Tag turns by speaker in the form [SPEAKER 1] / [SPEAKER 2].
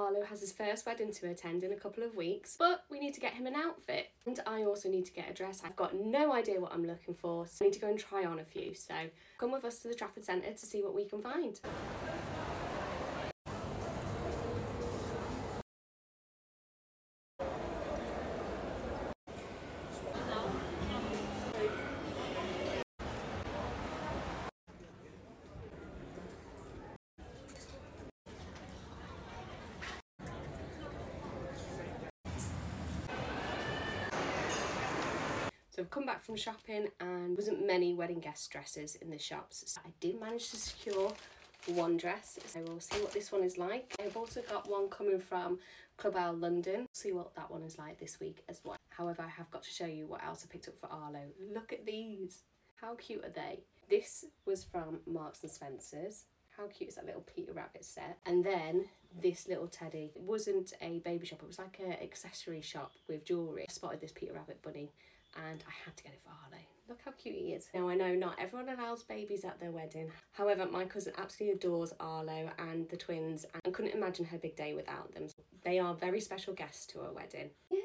[SPEAKER 1] Arlo has his first wedding to attend in a couple of weeks, but we need to get him an outfit. And I also need to get a dress. I've got no idea what I'm looking for, so I need to go and try on a few. So come with us to the Trafford Centre to see what we can find. So I've come back from shopping and wasn't many wedding guest dresses in the shops. So I did manage to secure one dress, so we'll see what this one is like. I've also got one coming from Club Owl London. See what that one is like this week as well. However, I have got to show you what else I picked up for Arlo. Look at these. How cute are they? This was from Marks and Spencer's. How cute is that little Peter Rabbit set? And then this little teddy. It wasn't a baby shop, it was like an accessory shop with jewellery. I spotted this Peter Rabbit bunny and I had to get it for Arlo. Look how cute he is. Now I know not everyone allows babies at their wedding. However, my cousin absolutely adores Arlo and the twins and couldn't imagine her big day without them. They are very special guests to her wedding. Yeah,